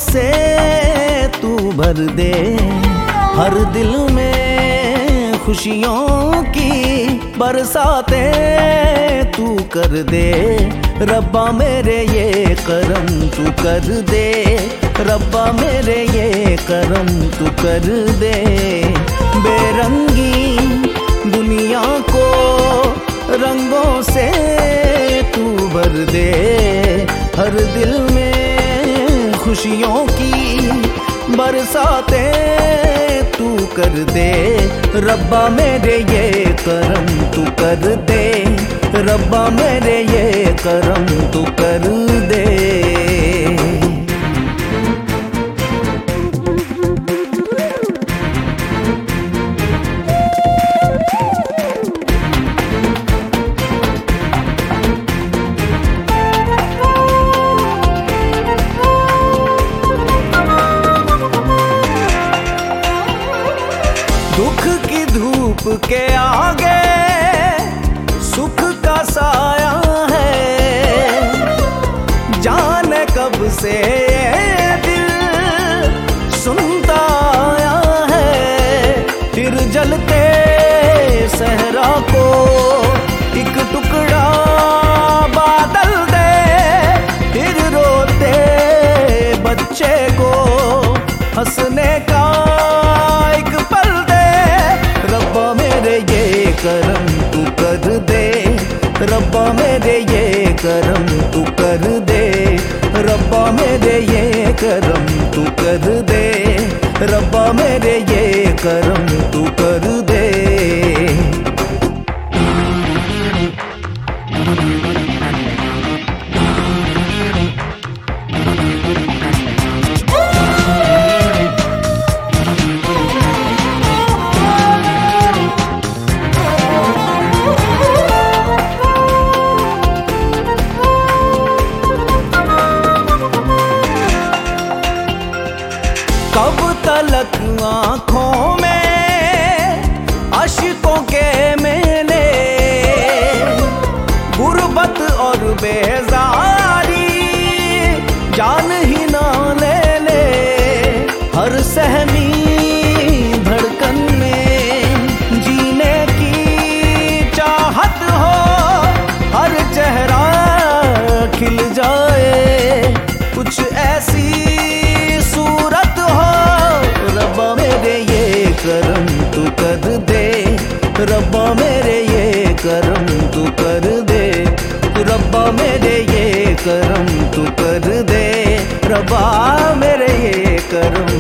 से तू भर दे, हर दिल में खुशियों की बरसाते तू कर दे। रब्बा मेरे ये करम तू कर दे, रब्बा मेरे ये करम तू कर दे। बेरंगी दुनिया को रंगों से तू भर दे, हर दिल में खुशियों की बरसाते तू कर दे। रब्बा मेरे ये करम तू कर दे, रब्बा मेरे ये करम तू कर दे। दुख की धूप के आगे सुख का साया है, जाने कब से ये दिल सुनता आया है। फिर जलते सहरा को एक टुकड़ा बादल दे, फिर रोते बच्चे को हंसने का एक पल दे। रब्बा मेरे ये करम तू कर दे, रब्बा मेरे ये करम तू कर दे, रब्बा मेरे ये करम तू कर दे, रब्बा मेरे ये करम तू कर दे। कब तलक आँखों में अश्कों के मेले, गुर्बत और बेजारी जान ही ना ले ले। हर सहमी धड़कन में जीने की चाहत हो, हर चेहरा खिल जाए कुछ ऐसी सूरत हो। रब्बा मेरे ये करम तू कर दे, रब्बा मेरे ये करम तू कर दे, रब्बा मेरे ये करम तू कर दे, रब्बा मेरे ये करम